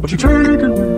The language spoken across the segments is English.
What you taking me?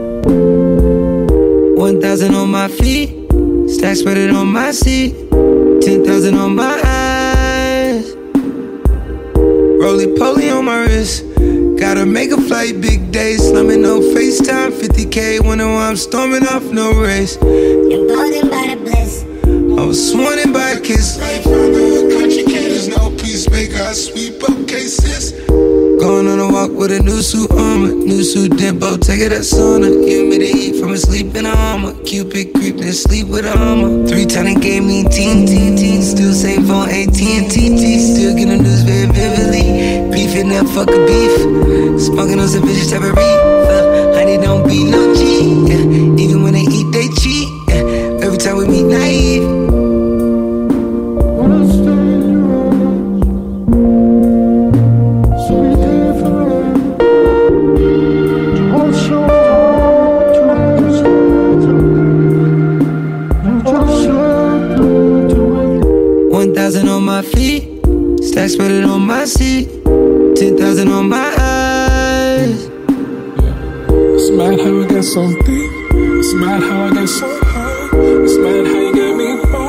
1,000 on my feet, stacks spread on my seat, 10,000 on my eyes. Roly-poly on my wrist. Gotta make a flight, big days, slumming no FaceTime, 50K, wondering why I'm storming off, no race. Emboldened by the bliss. I was sworn in by a kiss. Life under a country kid is no peacemaker. I sweep up cases. Going on a walk with a new suit armor, new suit Dimpo, take it at sauna. Humidity from a sleep in a armor. Cupid creeping and sleep with a armor. 3 times gave me teen, still same phone, AT&T, still getting news very vividly. Beef in that fuck a beef, smoking on some vicious type of reefer. Honey don't be no G, yeah. Even when they eat, they cheat, yeah. Every time we meet, naive. When I stay in your arms, sweet different. I'm so hard to understand. You just said to me. 1,000 on my feet, stacks spread on my seat, 10,000 on my eyes. It's mad how I got so deep. It's mad how I got so high. It's mad how you got me high.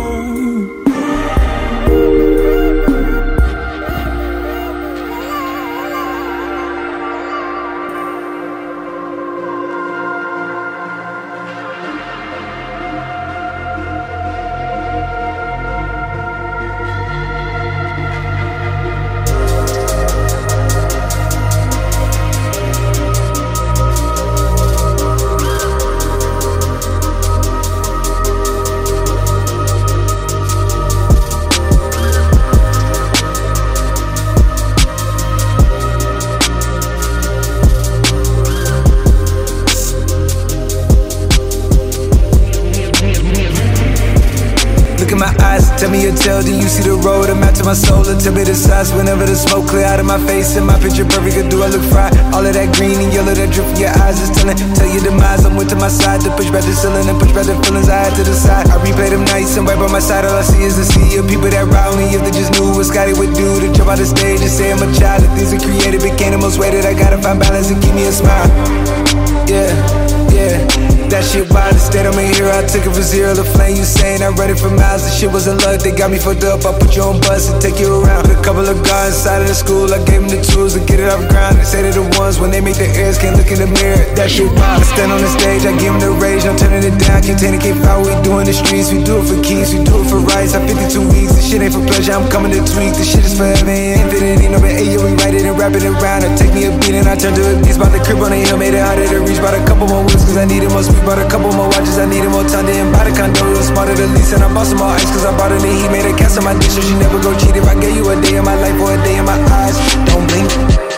Look in my eyes, tell me your tale, then you see the road. I'm out to my soul, and tell me the size. Whenever the smoke clear out of my face, and my picture perfect, do I look fried? All of that green and yellow that drip from your eyes is telling. Tell your demise, I'm with to my side. To push back the ceiling and push back the feelings I had to the side. I replay them nights, and right by my side, all I see is the sea of people that ride me. If they just knew what Scotty would do to jump out the stage and say I'm a child. The things we created became the most weighted. I gotta find balance and keep me a smile. Yeah, yeah. That shit wild, instead I'm a hero. I took it from zero to flame. You saying I read it for miles. The shit wasn't luck, they got me fucked up. I put you on bus and take you around. Put a couple of guys inside of the school. I gave them the tools to get it off ground. They say they're the ones when they make their ears can't look in the mirror. That shit wild. I stand on the stage, I give them the rage. I'm turning it down, contain it, keep out. We do in the streets, we do it for keys, we do it for rights. I'm 52 weeks, this shit ain't for pleasure. I'm coming to tweak, this shit is forever and infinity. No but 8 year, we write it and wrap it around. It take me a beat and I turn to a beast. Bought the crib on the hill, made it harder to reach. Bought a couple more wheels cause I needed more speed. Bought a couple more watches, I needed more time. Didn't buy the condo, it was smarter to lease. And I bought some more ice cause I bought it and he made a cast on my dish. So she never go cheat if I gave you a day in my life or a day in my eyes. Don't blink.